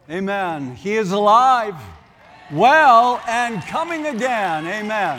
Amen. He is alive, well, and coming again. Amen.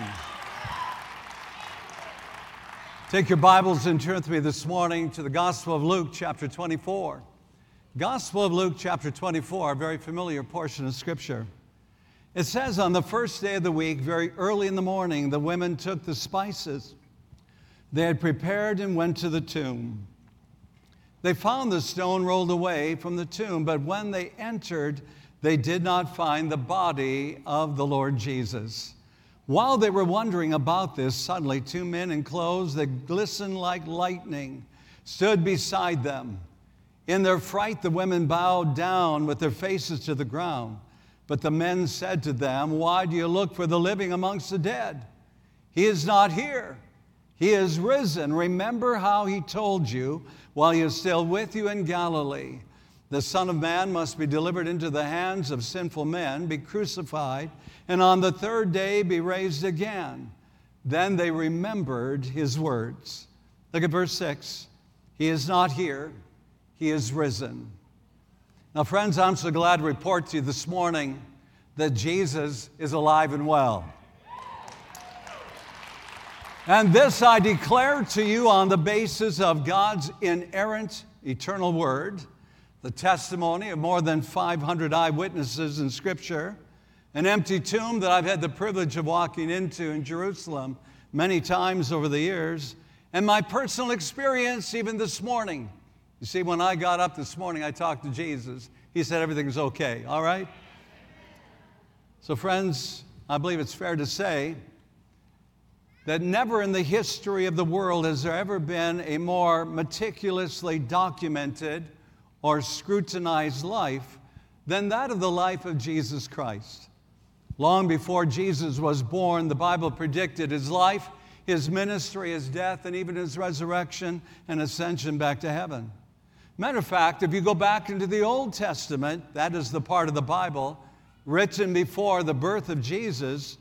Take your Bibles and turn with me this morning to the Gospel of Luke, chapter 24. Gospel of Luke, chapter 24, a very familiar portion of Scripture. It says, on the first day of the week, very early in the morning, the women took the spices they had prepared and went to the tomb. They found the stone rolled away from the tomb, but when they entered, they did not find the body of the Lord Jesus. While they were wondering about this, suddenly 2 men in clothes that glistened like lightning stood beside them. In their fright, the women bowed down with their faces to the ground. But the men said to them, "Why do you look for the living amongst the dead? He is not here. He is risen. Remember how he told you while he is still with you in Galilee. The Son of Man must be delivered into the hands of sinful men, be crucified, and on the third day be raised again." Then they remembered his words. Look at verse 6. He is not here. He is risen. Now, friends, I'm so glad to report to you this morning that Jesus is alive and well. And this I declare to you on the basis of God's inerrant, eternal word, the testimony of more than 500 eyewitnesses in Scripture, an empty tomb that I've had the privilege of walking into in Jerusalem many times over the years, and my personal experience even this morning. You see, when I got up this morning, I talked to Jesus. He said everything's okay, all right? So friends, I believe it's fair to say that never in the history of the world has there ever been a more meticulously documented or scrutinized life than that of the life of Jesus Christ. Long before Jesus was born, the Bible predicted his life, his ministry, his death, and even his resurrection and ascension back to heaven. Matter of fact, if you go back into the Old Testament, that is the part of the Bible written before the birth of Jesus,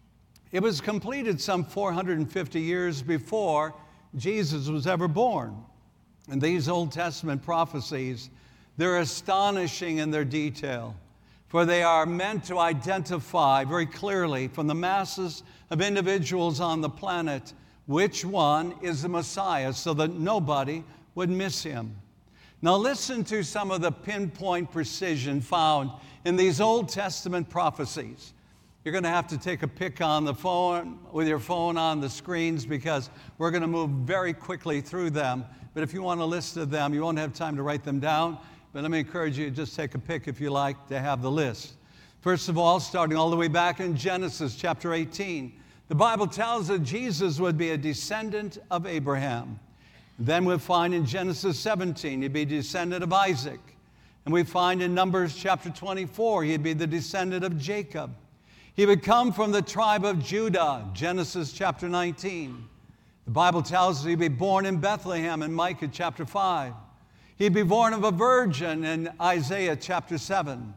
it was completed some 450 years before Jesus was ever born. And these Old Testament prophecies, they're astonishing in their detail, for they are meant to identify very clearly from the masses of individuals on the planet which one is the Messiah, so that nobody would miss him. Now listen to some of the pinpoint precision found in these Old Testament prophecies. You're going to have to take a pic on the phone, with your phone on the screens, because we're going to move very quickly through them. But if you want a list of them, you won't have time to write them down. But let me encourage you to just take a pic if you like to have the list. First of all, starting all the way back in Genesis chapter 18, the Bible tells that Jesus would be a descendant of Abraham. Then we find in Genesis 17, he'd be a descendant of Isaac. And we find in Numbers chapter 24, he'd be the descendant of Jacob. He would come from the tribe of Judah, Genesis chapter 19. The Bible tells us he'd be born in Bethlehem in Micah chapter 5. He'd be born of a virgin in Isaiah chapter 7.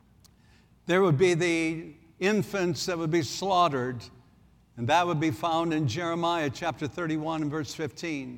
There would be the infants that would be slaughtered, and that would be found in Jeremiah chapter 31 and verse 15.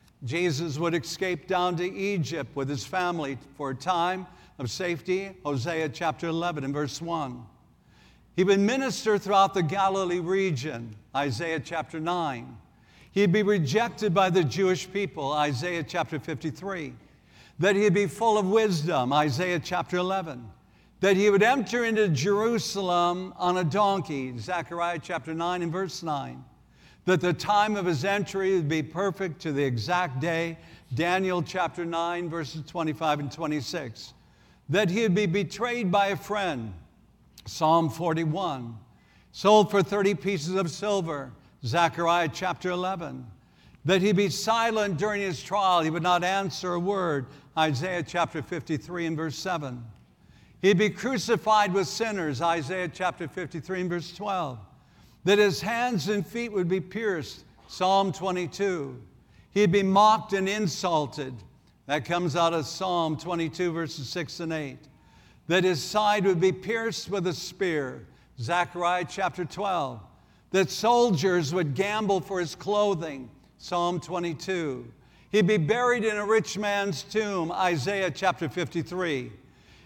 Jesus would escape down to Egypt with his family for a time of safety, Hosea chapter 11 and verse 1. He would minister throughout the Galilee region, Isaiah chapter 9. He'd be rejected by the Jewish people, Isaiah chapter 53. That he'd be full of wisdom, Isaiah chapter 11. That he would enter into Jerusalem on a donkey, Zechariah chapter 9 and verse 9. That the time of his entry would be perfect to the exact day, Daniel chapter 9, verses 25 and 26. That he would be betrayed by a friend, Psalm 41, sold for 30 pieces of silver, Zechariah chapter 11. That he be silent during his trial, he would not answer a word, Isaiah chapter 53 and verse 7. He'd be crucified with sinners, Isaiah chapter 53 and verse 12. That his hands and feet would be pierced, Psalm 22. He'd be mocked and insulted. That comes out of Psalm 22 verses 6 and 8. That his side would be pierced with a spear, Zechariah chapter 12. That soldiers would gamble for his clothing, Psalm 22. He'd be buried in a rich man's tomb, Isaiah chapter 53.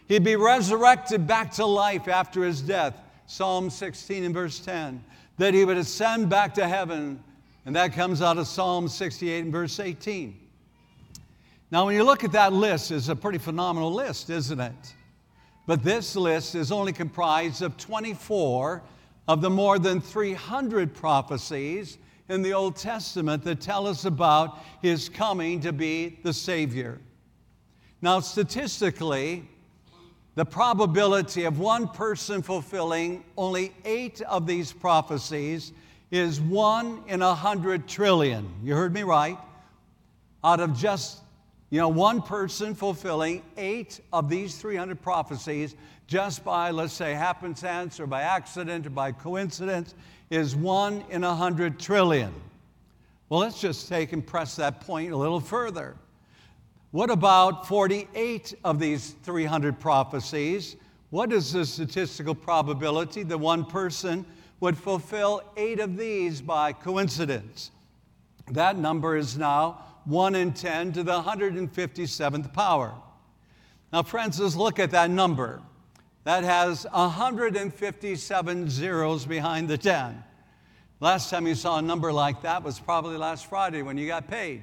He'd be resurrected back to life after his death, Psalm 16 and verse 10. That he would ascend back to heaven, and that comes out of Psalm 68 and verse 18. Now, when you look at that list, it's a pretty phenomenal list, isn't it? But this list is only comprised of 24 of the more than 300 prophecies in the Old Testament that tell us about his coming to be the Savior. Now, statistically, the probability of one person fulfilling only 8 of these prophecies is 1 in 100 trillion. You heard me right. Out of just one person fulfilling 8 of these 300 prophecies just by, let's say, happenstance or by accident or by coincidence is 1 in 100 trillion. Well, let's just take and press that point a little further. What about 48 of these 300 prophecies? What is the statistical probability that one person would fulfill 8 of these by coincidence? That number is now 1 in 10 to the 157th power. Now, friends, let's look at that number. That has 157 zeros behind the 10. Last time you saw a number like that was probably last Friday when you got paid.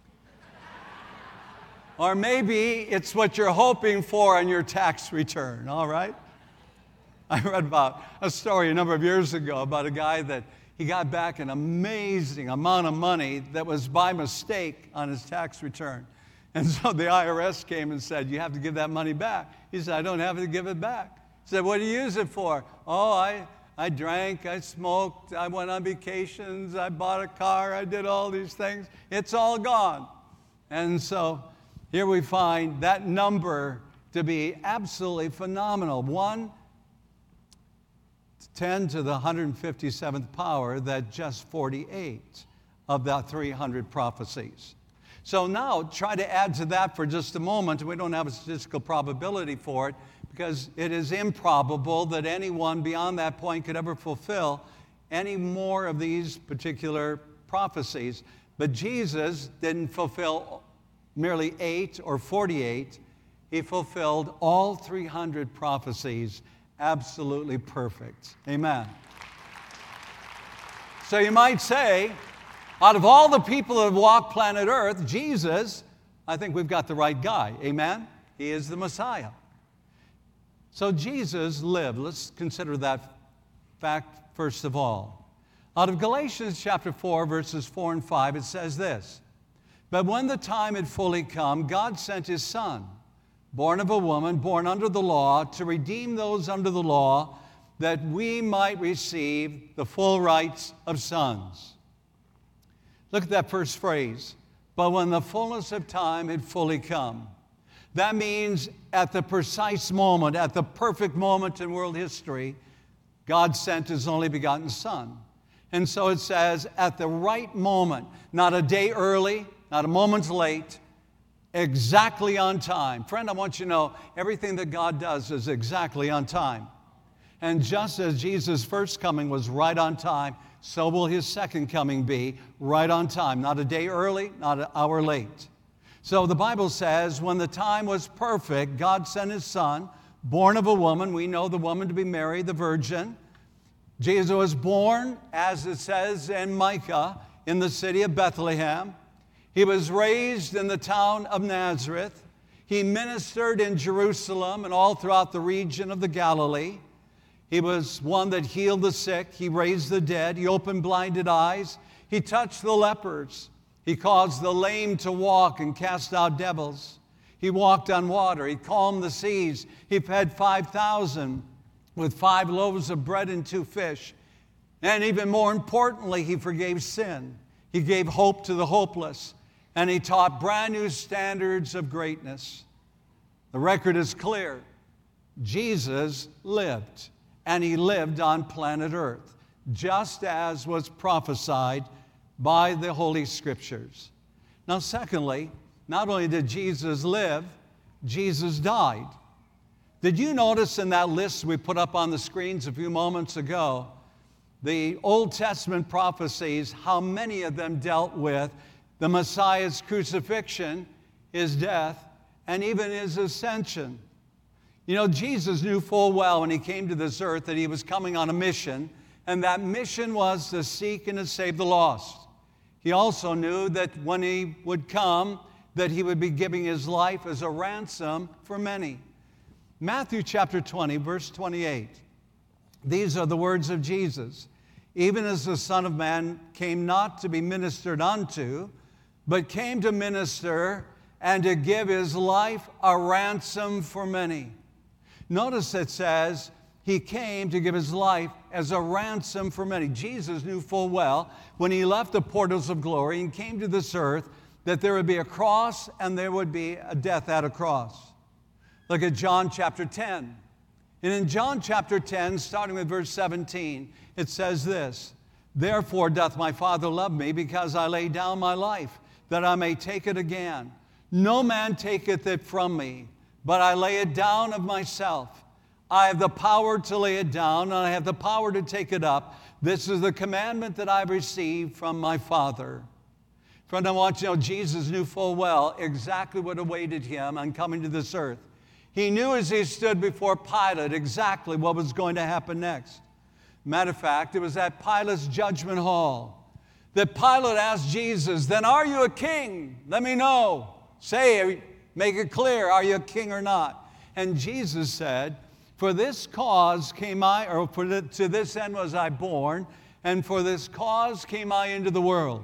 Or maybe it's what you're hoping for on your tax return, all right? I read about a story a number of years ago about a guy that he got back an amazing amount of money that was by mistake on his tax return. And so the IRS came and said, you have to give that money back. He said, I don't have to give it back. He said, what do you use it for? Oh, I drank, I smoked, I went on vacations, I bought a car, I did all these things. It's all gone. And so here we find that number to be absolutely phenomenal. 1 10 to the 157th power, that just 48 of the 300 prophecies. So now try to add to that for just a moment. We don't have a statistical probability for it because it is improbable that anyone beyond that point could ever fulfill any more of these particular prophecies. But Jesus didn't fulfill merely 8 or 48. He fulfilled all 300 prophecies absolutely perfect. Amen. So you might say, out of all the people that have walked planet Earth, Jesus, I think we've got the right guy. Amen? He is the Messiah. So Jesus lived. Let's consider that fact first of all. Out of Galatians chapter 4, verses 4 and 5, it says this, but when the time had fully come, God sent his Son, born of a woman, born under the law, to redeem those under the law, that we might receive the full rights of sons. Look at that first phrase. But when the fullness of time had fully come. That means at the precise moment, at the perfect moment in world history, God sent his only begotten Son. And so it says, at the right moment, not a day early, not a moment late, exactly on time. Friend, I want you to know everything that God does is exactly on time. And just as Jesus' first coming was right on time, so will his second coming be right on time. Not a day early, not an hour late. So the Bible says, when the time was perfect, God sent his Son, born of a woman. We know the woman to be Mary, the virgin. Jesus was born, as it says in Micah, in the city of Bethlehem. He was raised in the town of Nazareth. He ministered in Jerusalem and all throughout the region of the Galilee. He was one that healed the sick. He raised the dead. He opened blinded eyes. He touched the lepers. He caused the lame to walk and cast out devils. He walked on water. He calmed the seas. He fed 5,000 with 5 loaves of bread and 2 fish. And even more importantly, he forgave sin. He gave hope to the hopeless. And he taught brand new standards of greatness. The record is clear. Jesus lived, and he lived on planet Earth, just as was prophesied by the Holy Scriptures. Now, secondly, not only did Jesus live, Jesus died. Did you notice in that list we put up on the screens a few moments ago, the Old Testament prophecies, how many of them dealt with the Messiah's crucifixion, his death, and even his ascension? You know, Jesus knew full well when he came to this earth that he was coming on a mission, and that mission was to seek and to save the lost. He also knew that when he would come, that he would be giving his life as a ransom for many. Matthew chapter 20, verse 28. These are the words of Jesus. Even as the Son of Man came not to be ministered unto, but came to minister and to give his life a ransom for many. Notice it says, he came to give his life as a ransom for many. Jesus knew full well when he left the portals of glory and came to this earth that there would be a cross and there would be a death at a cross. Look at John chapter 10. And in John chapter 10, starting with verse 17, it says this, Therefore doth my Father love me, because I lay down my life, that I may take it again. No man taketh it from me, but I lay it down of myself. I have the power to lay it down, and I have the power to take it up. This is the commandment that I've received from my Father. Friend, I want you to know Jesus knew full well exactly what awaited him on coming to this earth. He knew as he stood before Pilate exactly what was going to happen next. Matter of fact, it was at Pilate's judgment hall that Pilate asked Jesus, then are you a king? Let me know. Say, make it clear, are you a king or not? And Jesus said, for this cause came I, or to this end was I born, and for this cause came I into the world.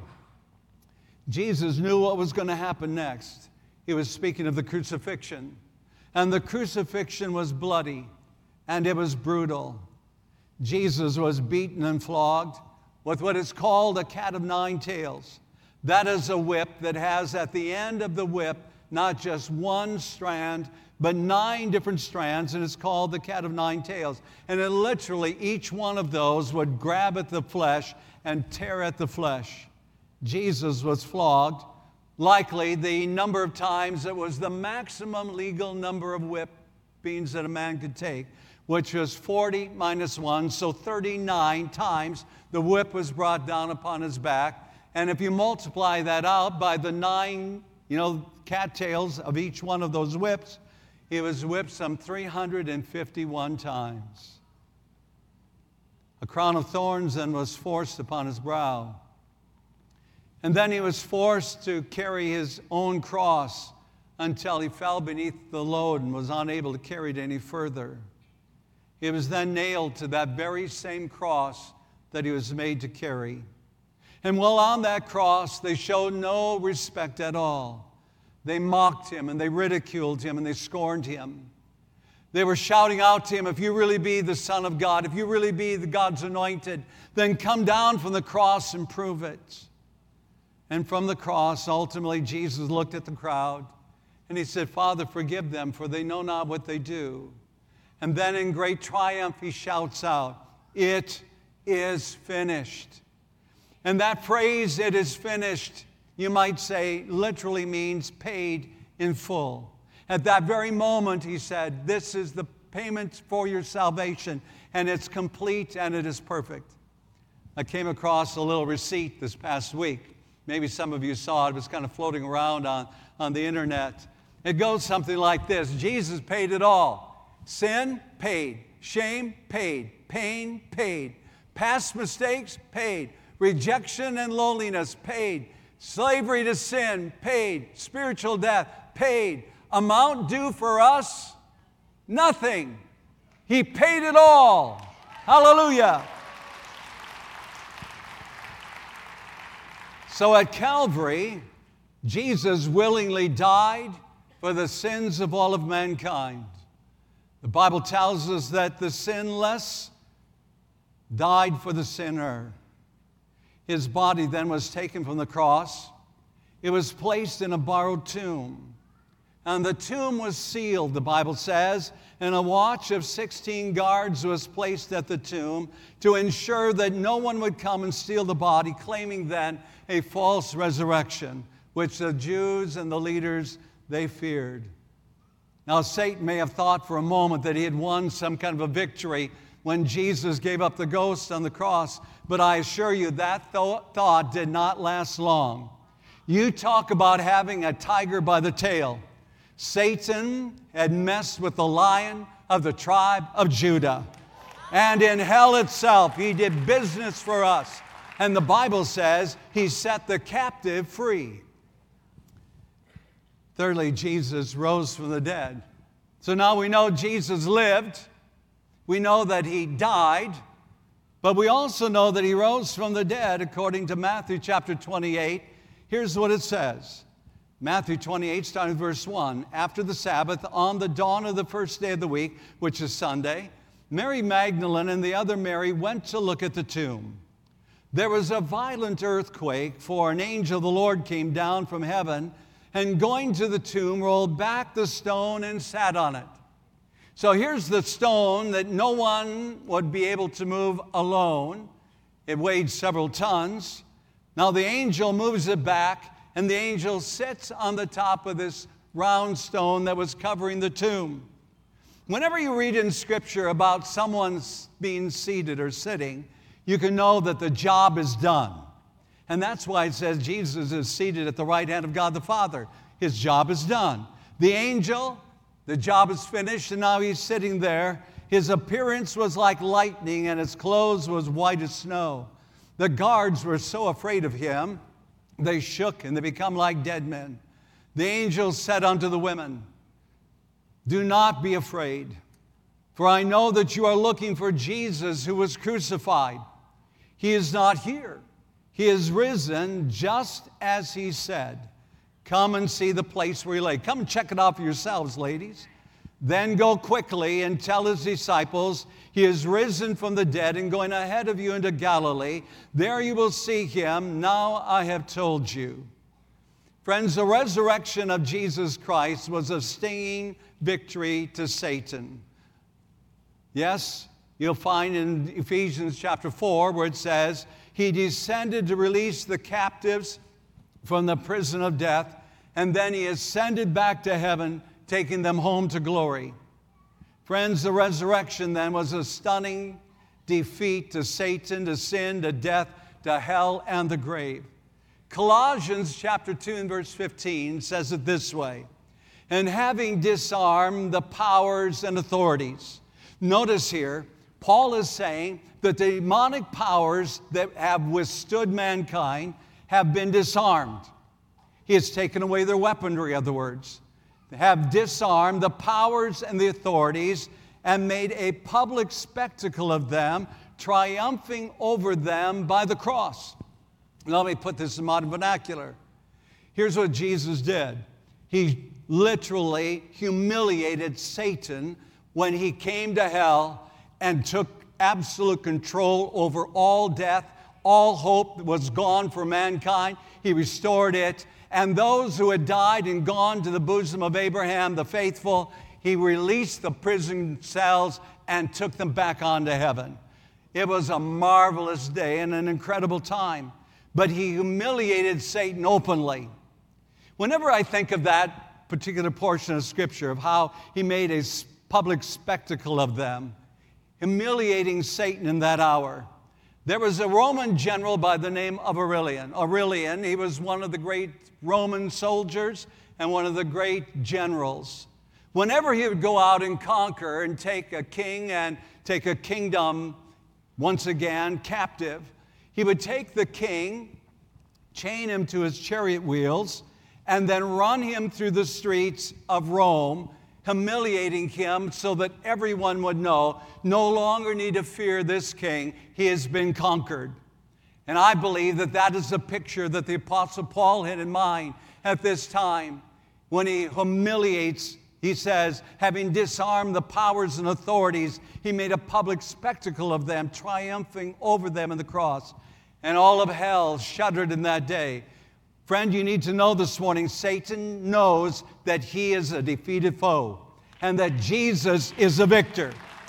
Jesus knew what was going to happen next. He was speaking of the crucifixion. And the crucifixion was bloody, and it was brutal. Jesus was beaten and flogged with what is called a cat of nine tails. That is a whip that has at the end of the whip not just one strand, but 9 different strands, and it's called the cat of nine tails. And it literally, each one of those would grab at the flesh and tear at the flesh. Jesus was flogged. Likely the number of times that was the maximum legal number of whippings that a man could take, which was 40 minus 1, so 39 times the whip was brought down upon his back. And if you multiply that out by the 9, cattails of each one of those whips, he was whipped some 351 times. A crown of thorns then was forced upon his brow. And then he was forced to carry his own cross until he fell beneath the load and was unable to carry it any further. He was then nailed to that very same cross that he was made to carry. And while on that cross, they showed no respect at all. They mocked him and they ridiculed him and they scorned him. They were shouting out to him, if you really be the Son of God, if you really be the God's anointed, then come down from the cross and prove it. And from the cross, ultimately, Jesus looked at the crowd and he said, Father, forgive them, for they know not what they do. And then in great triumph, he shouts out, it is finished. And that phrase, it is finished, you might say, literally means paid in full. At that very moment, he said, this is the payment for your salvation, and it's complete and it is perfect. I came across a little receipt this past week. Maybe some of you saw it. It was kind of floating around on the internet. It goes something like this. Jesus paid it all. Sin, paid. Shame, paid. Pain, paid. Past mistakes, paid. Rejection and loneliness, paid. Slavery to sin, paid. Spiritual death, paid. Amount due for us, nothing. He paid it all. Hallelujah. So at Calvary, Jesus willingly died for the sins of all of mankind. The Bible tells us that the sinless died for the sinner. His body then was taken from the cross. It was placed in a borrowed tomb. And the tomb was sealed, the Bible says, and a watch of 16 guards was placed at the tomb to ensure that no one would come and steal the body, claiming then a false resurrection, which the Jews and the leaders, they feared. Now, Satan may have thought for a moment that he had won some kind of a victory when Jesus gave up the ghost on the cross, but I assure you that thought did not last long. You talk about having a tiger by the tail. Satan had messed with the lion of the tribe of Judah. And in hell itself, he did business for us. And the Bible says he set the captive free. Thirdly, Jesus rose from the dead. So now we know Jesus lived. We know that he died. But we also know that he rose from the dead according to Matthew chapter 28. Here's what it says. Matthew 28, starting with verse 1. After the Sabbath, on the dawn of the first day of the week, which is Sunday, Mary Magdalene and the other Mary went to look at the tomb. There was a violent earthquake, for an angel of the Lord came down from heaven, and going to the tomb, rolled back the stone and sat on it. So here's the stone that no one would be able to move alone. It weighed several tons. Now the angel moves it back, and the angel sits on the top of this round stone that was covering the tomb. Whenever you read in Scripture about someone being seated or sitting, you can know that the job is done. And that's why it says Jesus is seated at the right hand of God the Father. His job is done. The angel, the job is finished, and now he's sitting there. His appearance was like lightning, and his clothes was white as snow. The guards were so afraid of him, they shook, and they become like dead men. The angel said unto the women, "Do not be afraid, for I know that you are looking for Jesus who was crucified. He is not here. He is risen, just as he said. Come and see the place where he lay." Come and check it out for yourselves, ladies. "Then go quickly and tell his disciples, he is risen from the dead and going ahead of you into Galilee. There you will see him. Now I have told you." Friends, the resurrection of Jesus Christ was a stinging victory to Satan. Yes, you'll find in Ephesians chapter 4 where it says, he descended to release the captives from the prison of death, and then he ascended back to heaven, taking them home to glory. Friends, the resurrection then was a stunning defeat to Satan, to sin, to death, to hell, and the grave. Colossians chapter 2 and verse 15 says it this way, "And having disarmed the powers and authorities." Notice here, Paul is saying that the demonic powers that have withstood mankind have been disarmed. He has taken away their weaponry, in other words. They have disarmed the powers and the authorities and made a public spectacle of them, triumphing over them by the cross. Let me put this in modern vernacular. Here's what Jesus did. He literally humiliated Satan when he came to hell and took absolute control over all death. All hope was gone for mankind. He restored it. And those who had died and gone to the bosom of Abraham, the faithful, he released the prison cells and took them back on to heaven. It was a marvelous day and an incredible time. But he humiliated Satan openly. Whenever I think of that particular portion of Scripture, of how he made a public spectacle of them, humiliating Satan in that hour, there was a Roman general by the name of Aurelian. Aurelian, he was one of the great Roman soldiers and one of the great generals. Whenever he would go out and conquer and take a king and take a kingdom once again captive, he would take the king, chain him to his chariot wheels, and then run him through the streets of Rome, humiliating him so that everyone would know, no longer need to fear this king, he has been conquered. And I believe that that is the picture that the Apostle Paul had in mind at this time. When he humiliates, he says, having disarmed the powers and authorities, he made a public spectacle of them, triumphing over them in the cross. And all of hell shuddered in that day. Friend, you need to know this morning, Satan knows that he is a defeated foe and that Jesus is the victor.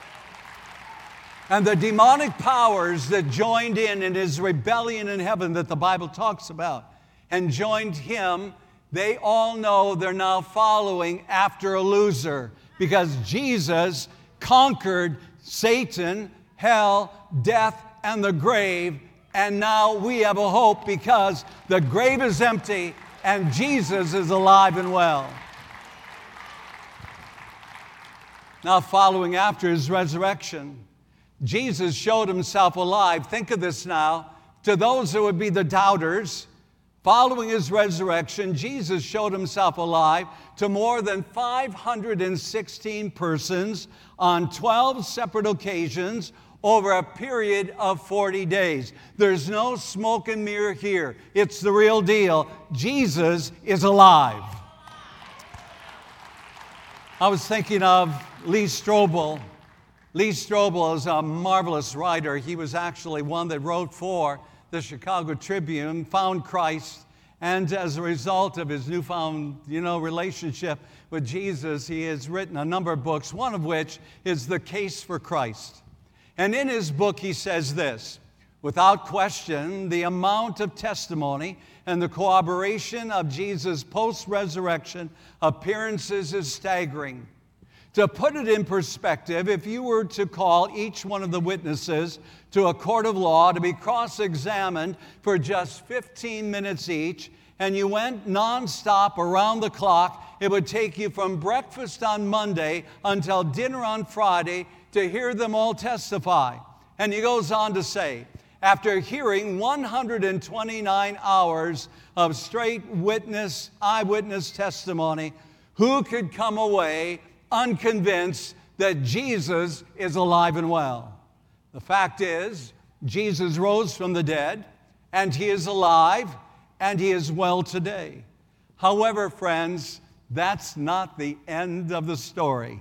And the demonic powers that joined in his rebellion in heaven that the Bible talks about and joined him, they all know they're now following after a loser because Jesus conquered Satan, hell, death, and the grave. And now we have a hope because the grave is empty and Jesus is alive and well. Now, following after his resurrection, Jesus showed himself alive. Think of this now. To those who would be the doubters, following his resurrection, Jesus showed himself alive to more than 516 persons on 12 separate occasions over a period of 40 days. There's no smoke and mirror here. It's the real deal. Jesus is alive. I was thinking of Lee Strobel. Lee Strobel is a marvelous writer. He was actually one that wrote for the Chicago Tribune, found Christ, and as a result of his newfound, relationship with Jesus, he has written a number of books, one of which is The Case for Christ. And in his book, he says this: without question, the amount of testimony and the corroboration of Jesus' post-resurrection appearances is staggering. To put it in perspective, if you were to call each one of the witnesses to a court of law to be cross-examined for just 15 minutes each, and you went nonstop around the clock, it would take you from breakfast on Monday until dinner on Friday to hear them all testify. And he goes on to say, after hearing 129 hours of straight eyewitness testimony, who could come away unconvinced that Jesus is alive and well? The fact is, Jesus rose from the dead, and he is alive, and he is well today. However, friends, that's not the end of the story.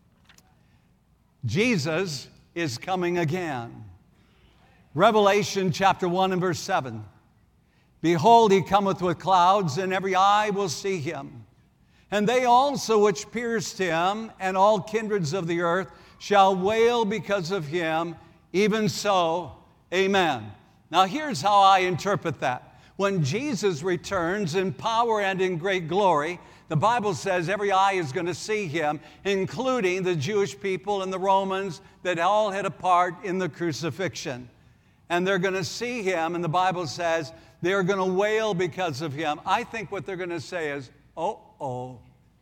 Jesus is coming again. Revelation chapter 1 and verse 7. Behold, he cometh with clouds, and every eye will see him. And they also which pierced him, and all kindreds of the earth, shall wail because of him. Even so, amen. Now here's how I interpret that. When Jesus returns in power and in great glory, the Bible says every eye is going to see him, including the Jewish people and the Romans that all had a part in the crucifixion. And they're going to see him, and the Bible says they're going to wail because of him. I think what they're going to say is, oh.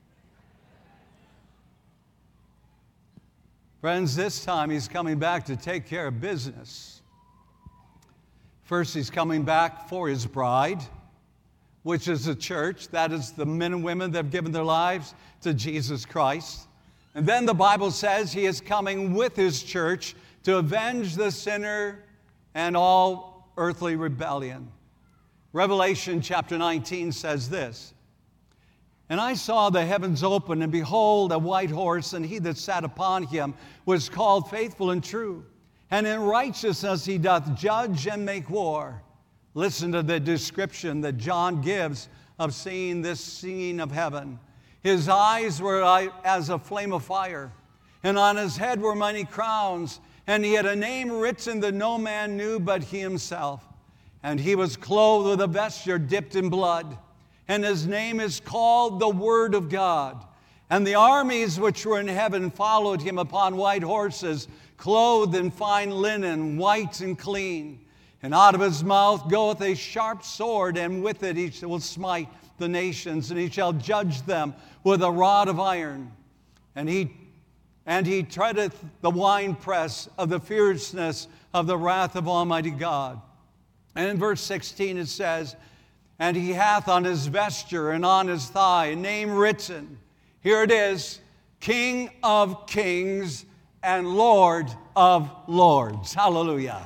Friends, this time he's coming back to take care of business. First, he's coming back for his bride, which is the church. That is the men and women that have given their lives to Jesus Christ. And then the Bible says he is coming with his church to avenge the sinner and all earthly rebellion. Revelation chapter 19 says this: and I saw the heavens open, and behold, a white horse, and he that sat upon him was called Faithful and True. And in righteousness he doth judge and make war. Listen to the description that John gives of seeing this scene of heaven. His eyes were as a flame of fire, and on his head were many crowns, and he had a name written that no man knew but he himself. And he was clothed with a vesture dipped in blood, and his name is called the Word of God. And the armies which were in heaven followed him upon white horses, clothed in fine linen, white and clean. And out of his mouth goeth a sharp sword, and with it he will smite the nations, and he shall judge them with a rod of iron. And he treadeth the winepress of the fierceness of the wrath of Almighty God. And in verse 16 it says, and he hath on his vesture and on his thigh a name written. Here it is: King of Kings and Lord of Lords. Hallelujah.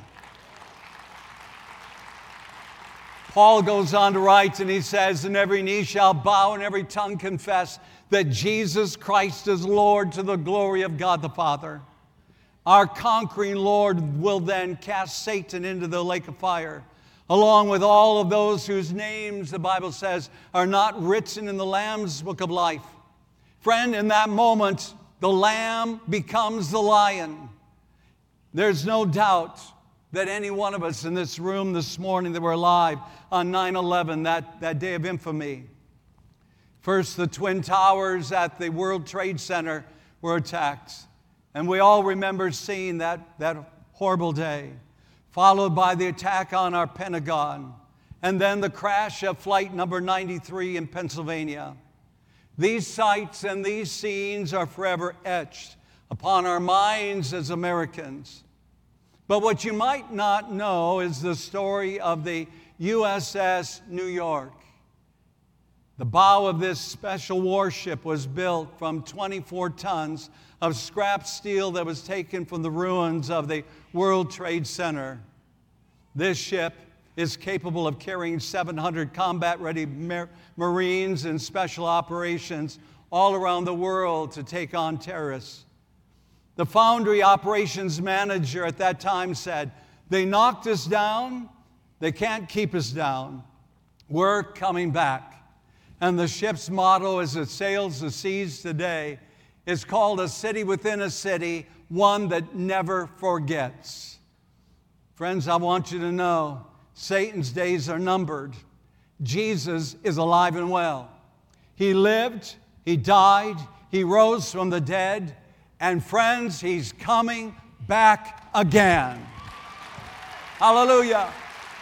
Paul goes on to write, and he says, and every knee shall bow and every tongue confess that Jesus Christ is Lord, to the glory of God the Father. Our conquering Lord will then cast Satan into the lake of fire, along with all of those whose names, the Bible says, are not written in the Lamb's book of life. Friend, in that moment, the Lamb becomes the lion. There's no doubt that any one of us in this room this morning that were alive on 9/11, that day of infamy. First, the Twin Towers at the World Trade Center were attacked. And we all remember seeing that horrible day, followed by the attack on our Pentagon, and then the crash of Flight number 93 in Pennsylvania. These sights and these scenes are forever etched upon our minds as Americans. But what you might not know is the story of the USS New York. The bow of this special warship was built from 24 tons of scrap steel that was taken from the ruins of the World Trade Center. This ship is capable of carrying 700 combat-ready Marines in special operations all around the world to take on terrorists. The Foundry operations manager at that time said, "They knocked us down. They can't keep us down. We're coming back." And the ship's motto as it sails the seas today is called "A city within a city, one that never forgets." Friends, I want you to know Satan's days are numbered. Jesus is alive and well. He lived, He died, He rose from the dead, and friends, He's coming back again. Hallelujah.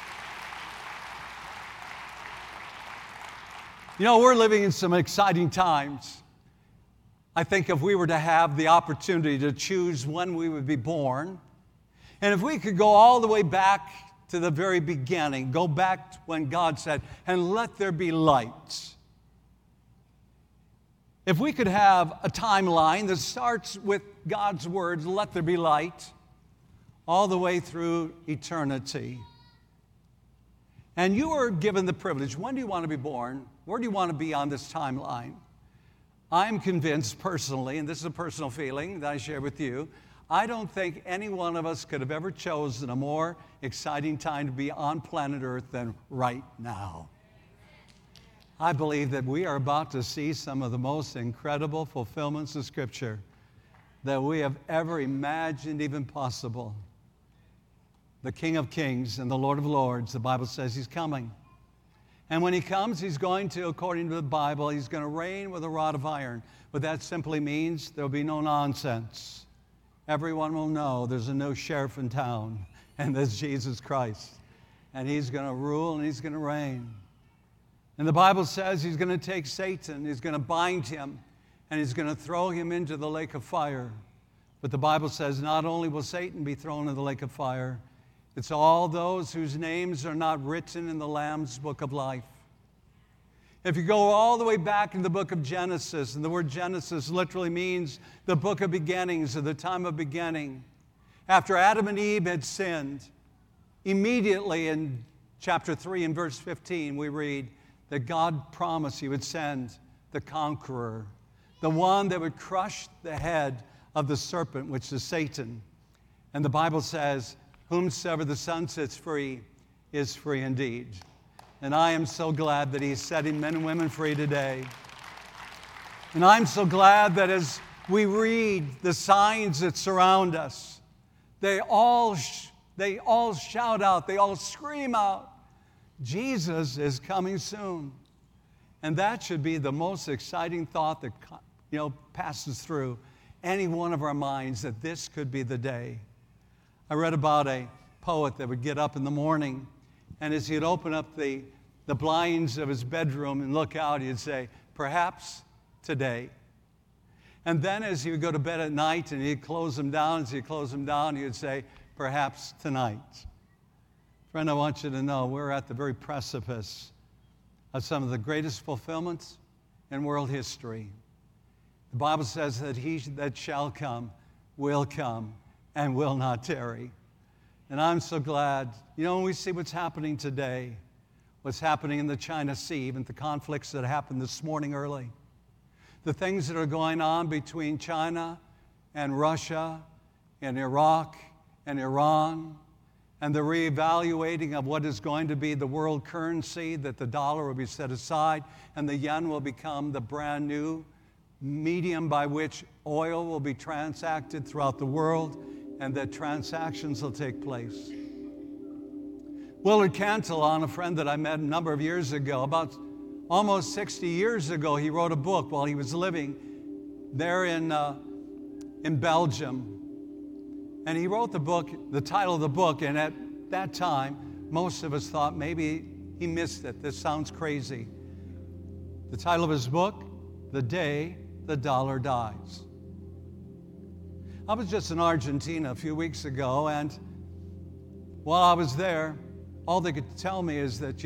You know, we're living in some exciting times. I think if we were to have the opportunity to choose when we would be born, and if we could go all the way back to the very beginning, go back to when God said, "And let there be light." If we could have a timeline that starts with God's words, "Let there be light," all the way through eternity. And you are given the privilege. When do you want to be born? Where do you want to be on this timeline? I'm convinced personally, and this is a personal feeling that I share with you, I don't think any one of us could have ever chosen a more exciting time to be on planet Earth than right now. I believe that we are about to see some of the most incredible fulfillments of Scripture that we have ever imagined even possible. The King of Kings and the Lord of Lords, the Bible says He's coming. And when He comes, He's going to, according to the Bible, He's going to reign with a rod of iron. But that simply means there'll be no nonsense. Everyone will know there's a new sheriff in town, and that's Jesus Christ. And He's going to rule and He's going to reign. And the Bible says He's going to take Satan, He's going to bind him, and He's going to throw him into the lake of fire. But the Bible says not only will Satan be thrown into the lake of fire, it's all those whose names are not written in the Lamb's book of life. If you go all the way back in the book of Genesis, and the word Genesis literally means the book of beginnings, or the time of beginning. After Adam and Eve had sinned, immediately in chapter 3 and verse 15, we read that God promised He would send the conqueror, the one that would crush the head of the serpent, which is Satan. And the Bible says, "Whomsoever the Son sets free is free indeed." And I am so glad that He's setting men and women free today. And I'm so glad that as we read the signs that surround us, they all shout out, they all scream out, Jesus is coming soon. And that should be the most exciting thought that passes through any one of our minds, that this could be the day. I read about a poet that would get up in the morning, and as he'd open up the blinds of his bedroom and look out, he'd say, "Perhaps today." And then as he would go to bed at night and he'd close them down, as he'd close them down, he would say, "Perhaps tonight." Friend, I want you to know we're at the very precipice of some of the greatest fulfillments in world history. The Bible says that He that shall come will come and will not tarry. And I'm so glad. When we see what's happening today, what's happening in the China Sea, even the conflicts that happened this morning early, the things that are going on between China and Russia and Iraq and Iran, and the reevaluating of what is going to be the world currency, that the dollar will be set aside and the yen will become the brand new medium by which oil will be transacted throughout the world, and that transactions will take place. Willard Cantillon, a friend that I met a number of years ago, about almost 60 years ago, he wrote a book while he was living there in Belgium. And he wrote the book, the title of the book, and at that time, most of us thought maybe he missed it. This sounds crazy. The title of his book, "The Day the Dollar Dies." I was just in Argentina a few weeks ago, and while I was there, all they could tell me is that,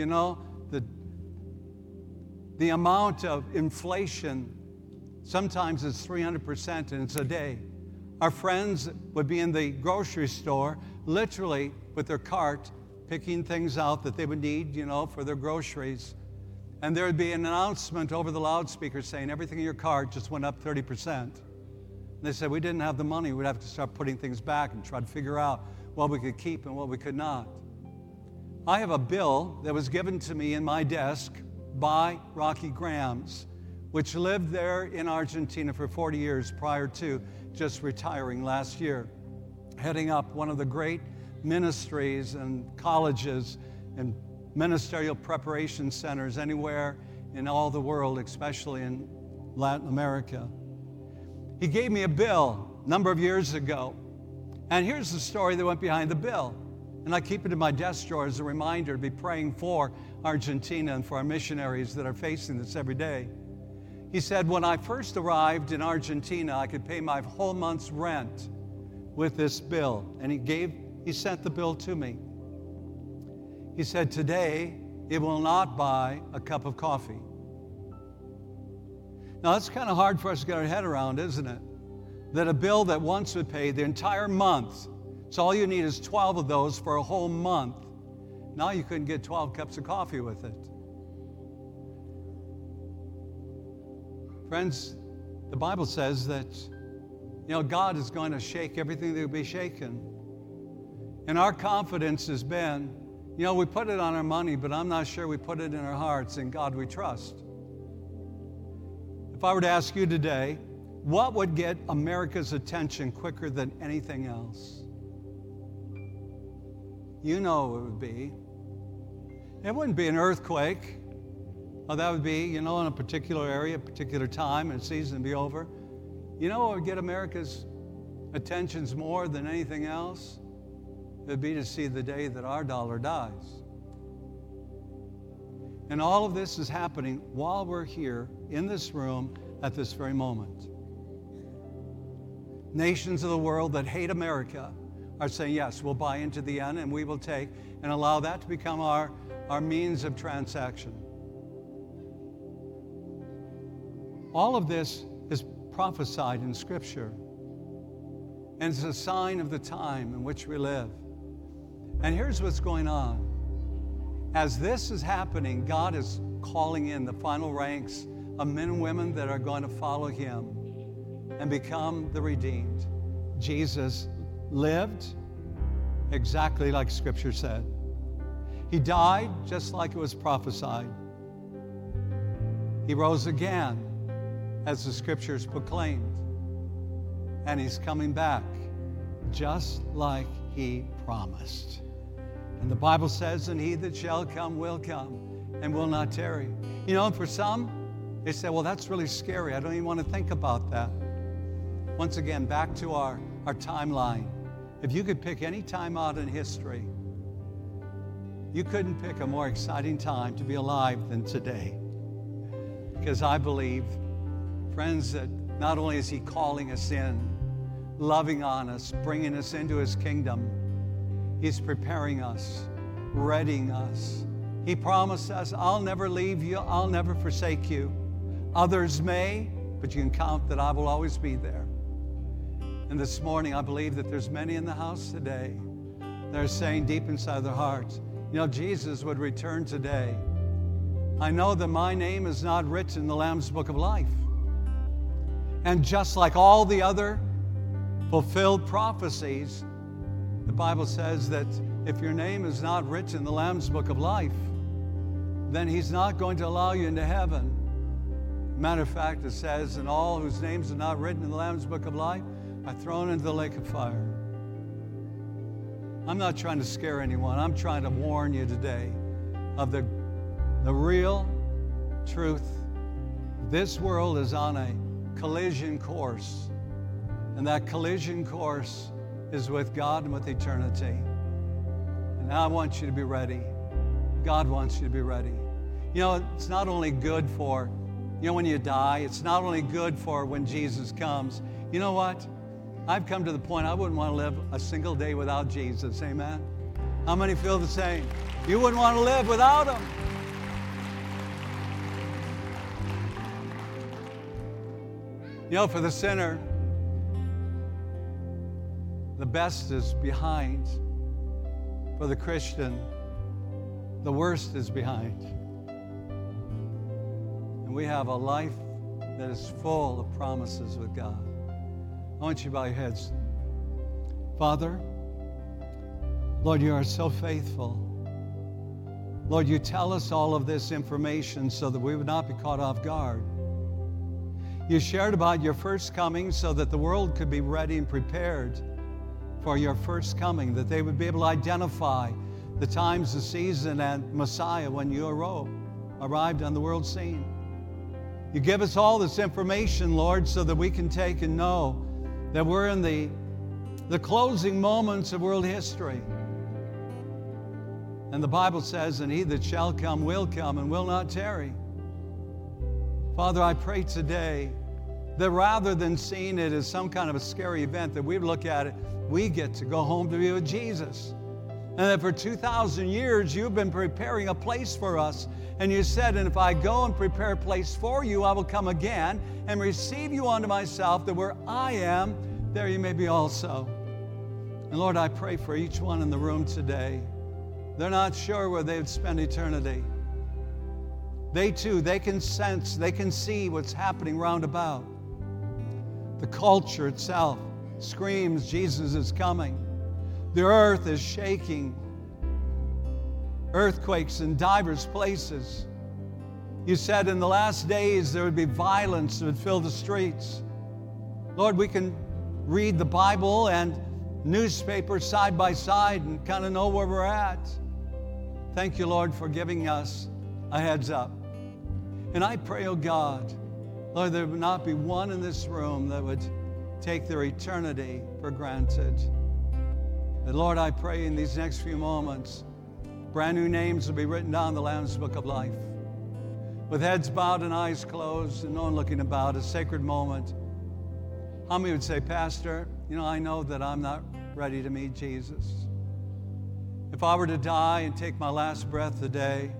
the amount of inflation sometimes is 300%, and it's a day. Our friends would be in the grocery store, literally with their cart, picking things out that they would need, for their groceries. And there would be an announcement over the loudspeaker saying, everything in your cart just went up 30%. And they said, we didn't have the money. We'd have to start putting things back and try to figure out what we could keep and what we could not. I have a bill that was given to me in my desk by Rocky Grams, which lived there in Argentina for 40 years prior to just retiring last year, heading up one of the great ministries and colleges and ministerial preparation centers anywhere in all the world, especially in Latin America. He gave me a bill a number of years ago, and here's the story that went behind the bill. And I keep it in my desk drawer as a reminder to be praying for Argentina and for our missionaries that are facing this every day. He said, when I first arrived in Argentina, I could pay my whole month's rent with this bill. And he sent the bill to me. He said, today, it will not buy a cup of coffee. Now, that's kind of hard for us to get our head around, isn't it? That a bill that once would pay the entire month, so all you need is 12 of those for a whole month. Now you couldn't get 12 cups of coffee with it. Friends, the Bible says that, God is going to shake everything that will be shaken. And our confidence has been, we put it on our money, but I'm not sure we put it in our hearts. In God we trust. If I were to ask you today, what would get America's attention quicker than anything else? You know it would be. It wouldn't be an earthquake. Oh, that would be, in a particular area, a particular time and season and be over. You know what would get America's attentions more than anything else? It would be to see the day that our dollar dies. And all of this is happening while we're here in this room at this very moment. Nations of the world that hate America are saying, yes, we'll buy into the end and we will take and allow that to become our means of transaction. All of this is prophesied in Scripture. And it's a sign of the time in which we live. And here's what's going on. As this is happening, God is calling in the final ranks of men and women that are going to follow Him and become the redeemed. Jesus lived exactly like Scripture said. He died just like it was prophesied. He rose again as the Scriptures proclaimed. And He's coming back just like He promised. And the Bible says, and He that shall come will come and will not tarry. For some, they say, well, that's really scary. I don't even want to think about that. Once again, back to our timeline. If you could pick any time out in history, you couldn't pick a more exciting time to be alive than today. Because I believe, friends, that not only is He calling us in, loving on us, bringing us into His kingdom, He's preparing us, readying us. He promised us, I'll never leave you, I'll never forsake you. Others may, but you can count that I will always be there. And this morning, I believe that there's many in the house today that are saying deep inside their hearts, Jesus would return today. I know that my name is not written in the Lamb's Book of Life. And just like all the other fulfilled prophecies, the Bible says that if your name is not written in the Lamb's Book of Life, then He's not going to allow you into heaven. Matter of fact, it says, and all whose names are not written in the Lamb's Book of Life are thrown into the lake of fire. I'm not trying to scare anyone. I'm trying to warn you today of the real truth. This world is on a collision course, and that collision course is with God and with eternity. And now I want you to be ready. God wants you to be ready. It's not only good for, when you die, it's not only good for when Jesus comes. You know what? I've come to the point I wouldn't want to live a single day without Jesus. Amen? How many feel the same? You wouldn't want to live without Him. You know, for the sinner, the best is behind. For the Christian, the worst is behind. And we have a life that is full of promises with God. I want you to bow your heads. Father, Lord, you are so faithful. Lord, you tell us all of this information so that we would not be caught off guard. You shared about your first coming so that the world could be ready and prepared for your first coming, that they would be able to identify the times, the season, and Messiah when you arrived on the world scene. You give us all this information, Lord, so that we can take and know that we're in the closing moments of world history. And the Bible says, and he that shall come will come and will not tarry. Father, I pray today that rather than seeing it as some kind of a scary event, that we look at it, we get to go home to be with Jesus. And that for 2,000 years, you've been preparing a place for us. And you said, and if I go and prepare a place for you, I will come again and receive you unto myself, that where I am, there you may be also. And Lord, I pray for each one in the room today. They're not sure where they would spend eternity. They too, they can sense, they can see what's happening round about. The culture itself screams Jesus is coming. The earth is shaking. Earthquakes in divers places. You said in the last days there would be violence that would fill the streets. Lord, we can read the Bible and newspapers side by side and kind of know where we're at. Thank you, Lord, for giving us a heads up. And I pray, oh God, Lord, there would not be one in this room that would take their eternity for granted. And Lord, I pray in these next few moments, brand new names will be written down in the Lamb's Book of Life. With heads bowed and eyes closed and no one looking about, a sacred moment. How many would say, Pastor, you know, I know that I'm not ready to meet Jesus. If I were to die and take my last breath today,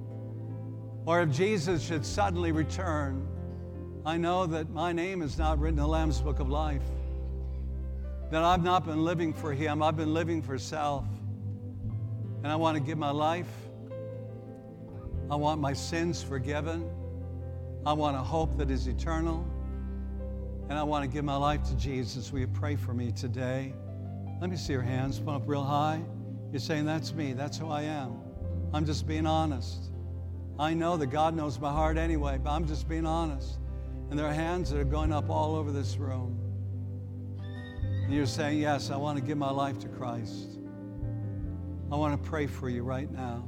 or if Jesus should suddenly return, I know that my name is not written in the Lamb's Book of Life. That I've not been living for Him, I've been living for self. And I want to give my life. I want my sins forgiven. I want a hope that is eternal. And I want to give my life to Jesus. Will you pray for me today? Let me see your hands put up real high. You're saying, that's me, that's who I am. I'm just being honest. I know that God knows my heart anyway, but I'm just being honest. And there are hands that are going up all over this room. And you're saying, yes, I want to give my life to Christ. I want to pray for you right now.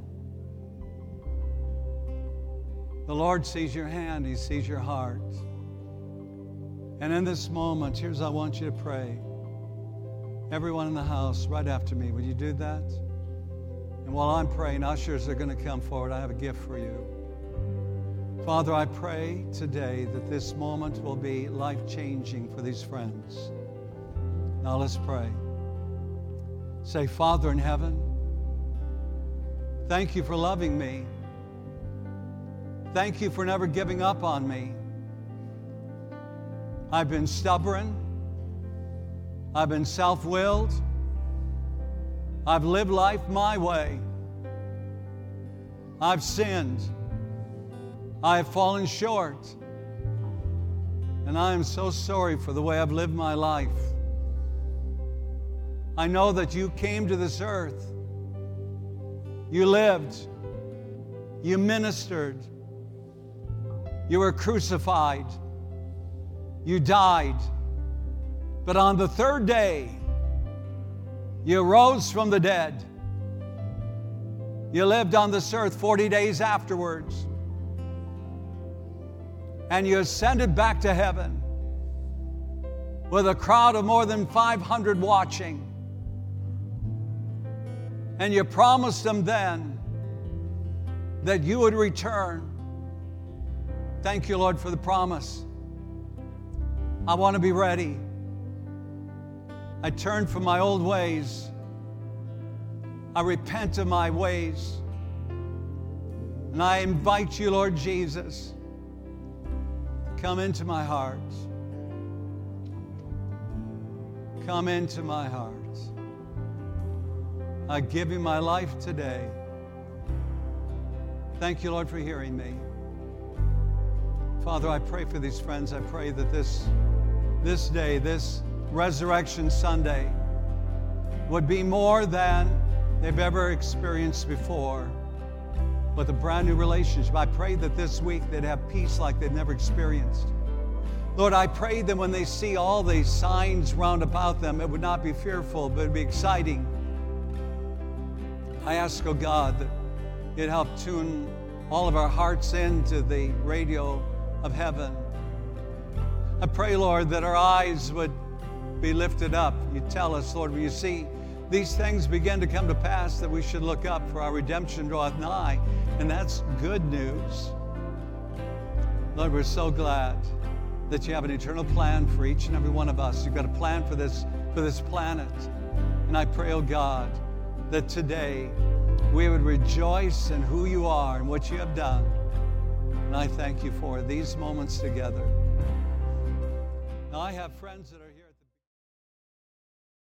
The Lord sees your hand. He sees your heart. And in this moment, here's how I want you to pray. Everyone in the house, right after me, will you do that? And while I'm praying, ushers are going to come forward. I have a gift for you. Father, I pray today that this moment will be life-changing for these friends. Now let's pray. Say, Father in heaven, thank you for loving me. Thank you for never giving up on me. I've been stubborn. I've been self-willed. I've lived life my way. I've sinned. I have fallen short. And I am so sorry for the way I've lived my life. I know that you came to this earth. You lived. You ministered. You were crucified. You died. But on the third day, you rose from the dead. You lived on this earth 40 days afterwards. And you ascended back to heaven with a crowd of more than 500 watching. And you promised them then that you would return. Thank you, Lord, for the promise. I want to be ready. I turn from my old ways. I repent of my ways. And I invite you, Lord Jesus, come into my heart. Come into my heart. I give you my life today. Thank you, Lord, for hearing me. Father, I pray for these friends. I pray that this day, this Resurrection Sunday, would be more than they've ever experienced before, with a brand new relationship. I pray that this week they'd have peace like they've never experienced. Lord, I pray that when they see all these signs round about them, it would not be fearful, but it would be exciting. I ask, oh God, that you'd help tune all of our hearts into the radio of heaven. I pray, Lord, that our eyes would be lifted up. You tell us, Lord, when you see these things begin to come to pass, that we should look up, for our redemption draweth nigh. And that's good news. Lord, we're so glad that you have an eternal plan for each and every one of us. You've got a plan for this planet. And I pray, oh God, that today we would rejoice in who you are and what you have done. And I thank you for these moments together. Now, I have friends that are here.